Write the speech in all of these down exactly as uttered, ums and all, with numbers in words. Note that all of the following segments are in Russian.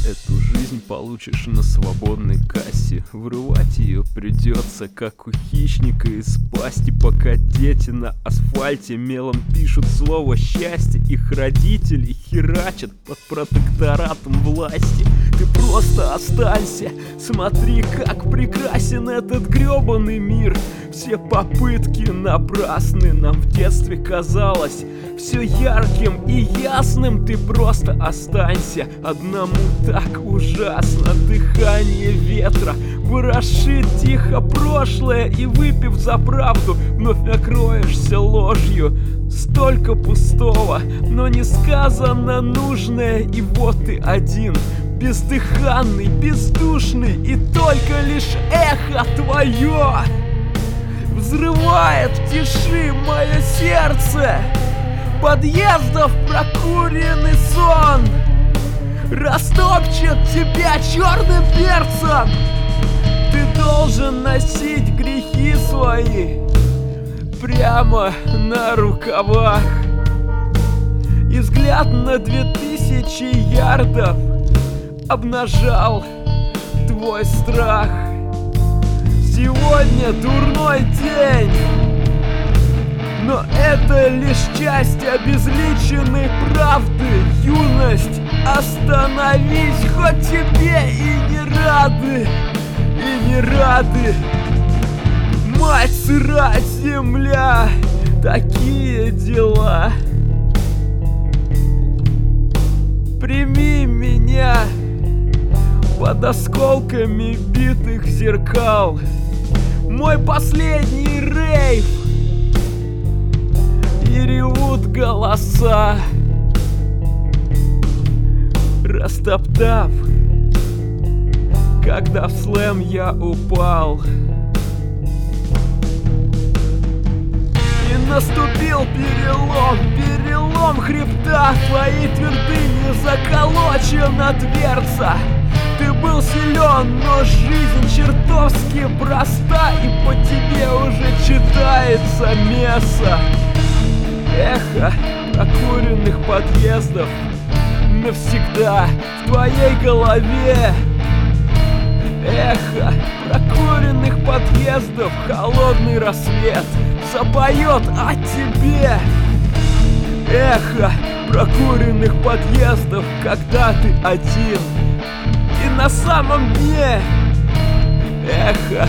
Эту жизнь получишь на свободной кассе. Вырывать ее придется, как у хищника из пасти. Пока дети на асфальте мелом пишут слово «счастье», их родители херачат под протекторатом власти. Ты просто останься, смотри, как прекрасен этот гребаный мир. Все попытки напрасны, нам в детстве казалось все ярким и ясным. Ты просто останься, одному так ужасно. Дыхание ветра ворошит тихо прошлое, и выпив за правду, вновь накроешься ложью. Столько пустого, но не сказано нужное, и вот ты один, бездыханный, бездушный, и только лишь эхо твое взрывает в тиши мое сердце. Подъездов прокуренный сон растопчет тебя черным перцем. Ты должен носить грехи свои прямо на рукавах, и взгляд на две тысячи ярдов обнажал твой страх. Сегодня дурной день, но это лишь часть обезличенной правды. Юность, остановись, хоть тебе и не рады, и не рады. Мать сырая земля, такие дела. Прими меня под осколками битых зеркал, мой последний рейв, и ревут голоса, растоптав, когда в слэм я упал. И наступил перелом, перелом хребта, твоей твердыни заколочена дверца. Ты был силен, но жизнь чертовски проста, и по тебе уже читается месса. Эхо прокуренных подъездов навсегда в твоей голове. Эхо прокуренных подъездов, холодный рассвет запоет о тебе. Эхо прокуренных подъездов, когда ты один и на самом дне. Эхо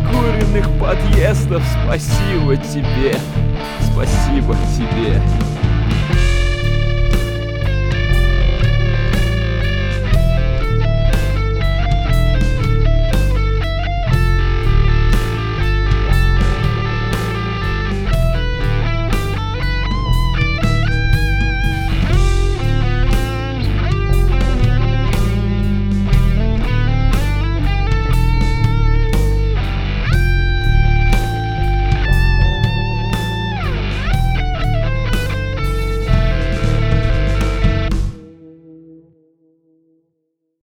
прокуренных подъездов, спасибо тебе, спасибо тебе.